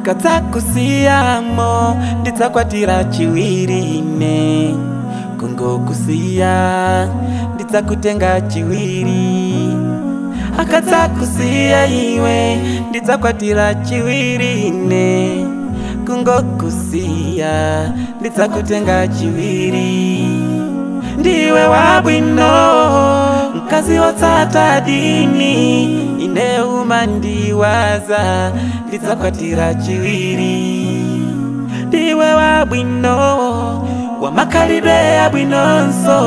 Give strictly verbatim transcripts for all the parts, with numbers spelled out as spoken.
akadzakusiyamo ndidzakwatira chiwirine kungokusiya ndidzakutenga chiwiri akadzakusiya iwe ndidzakwatira chiwirine kungokusiya ndidzakutenga chiwiri ndiwe wabwino mkazi wotsata dini ine umandiwaza ndidzakwatira chiwiri ndiwe wabwino wamakalidwe abwinonso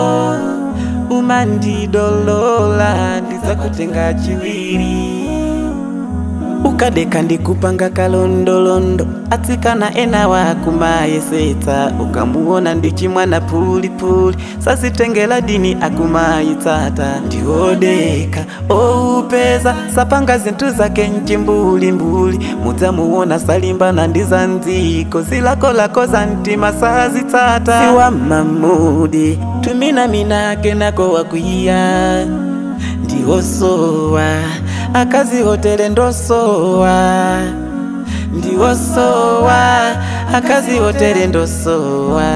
umandidolola ndidzakutenga chiwiri ukadeka ndikupanga kalondolondo atsikana ena wakumayesetsa ukamuona ndichimwana pulipuli sasitengela dini akumayitsata ndiwodeka oupeza sapanga zinthu zake mchimbulimbuli mudzamuona salimbana ndizanziko zilakolako za mtima sazitsata siwa mamudi tumina minake nako wakwiya ndiwosowa akazi hotere ndosowa ndiwosowa akazi hotere ndosowa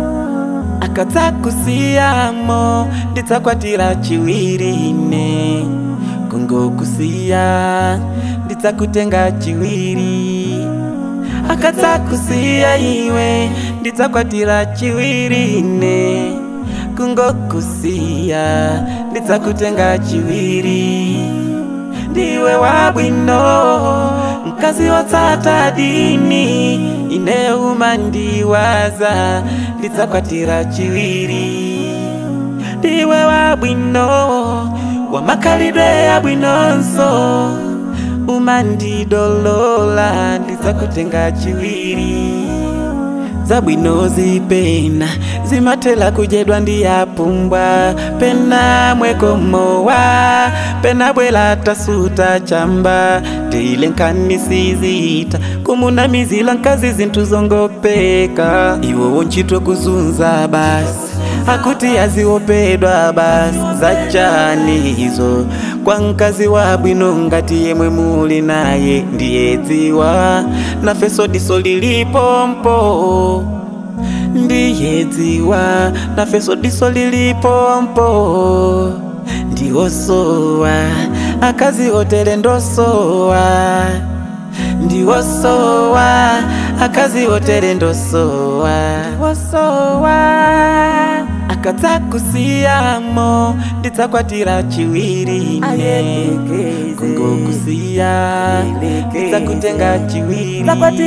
akadzakusiyamo ndidzakwatira chiwirine kungokusiya ndidzakutenga chiwiri akadzakusiya iwe ndidzakwatira chiwirine kungokusiya ndidzakutenga chiwiri ndiwe wabwino mkazi wotsata dini ine umandiwaza ndidzakwatira chiwiri ndiwe wabwino wamakalidwe abwinonso umandidolola ndidzakutenga chiwiri zabwino zipena zimatela kujedwa ndiyapumbwa pena mwekomowa pena bwela tasuta chamba teile nkanisizita kumunamizila nkazi zinthu zongopeka iwo wonchitwa kuzunza basi akuti aziwopedwa basi zachani hizo kwa nkazi wabwino ngati yemwe muli naye ndiyedziwa nafeso diso lilipompo ndiyedziwa nafeso diso lilipompo ndiwosowa akazi hotere ndosowa ndiwosowa akazi hotere ndosowa ndiwosowa akadzakusiyamo ndidzakwatira chiwirine kungokusiya ndidzakutenga chiwiri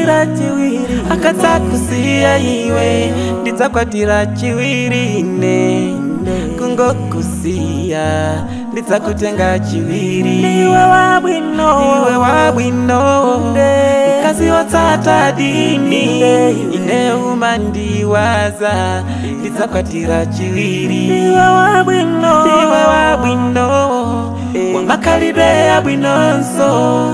akadzakusiya iwe ndidzakwatira chiwirine kungokusiya ndidzakutenga chiwiri ndiwe wabwino ndiwe wabwino mkazi wotsata dini ine umandiwaza ndidzakwatira chiwiri ndiwe wabwino ndiwe wabwino wamakalidwe abwinonso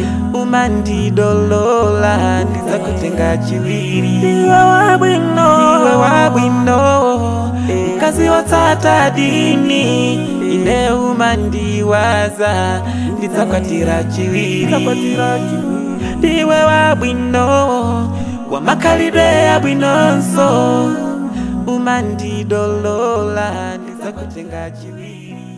umandidolola ndidzakutenga chiwiri ndiwe wabwino ndiwe wabwino mkazi wotsata dini ine umandiwaza ndidzakwatira chiwiri ndiwe wabwino wamakalidwe abwinonso umandidolola ndidzakutenga chiwiri.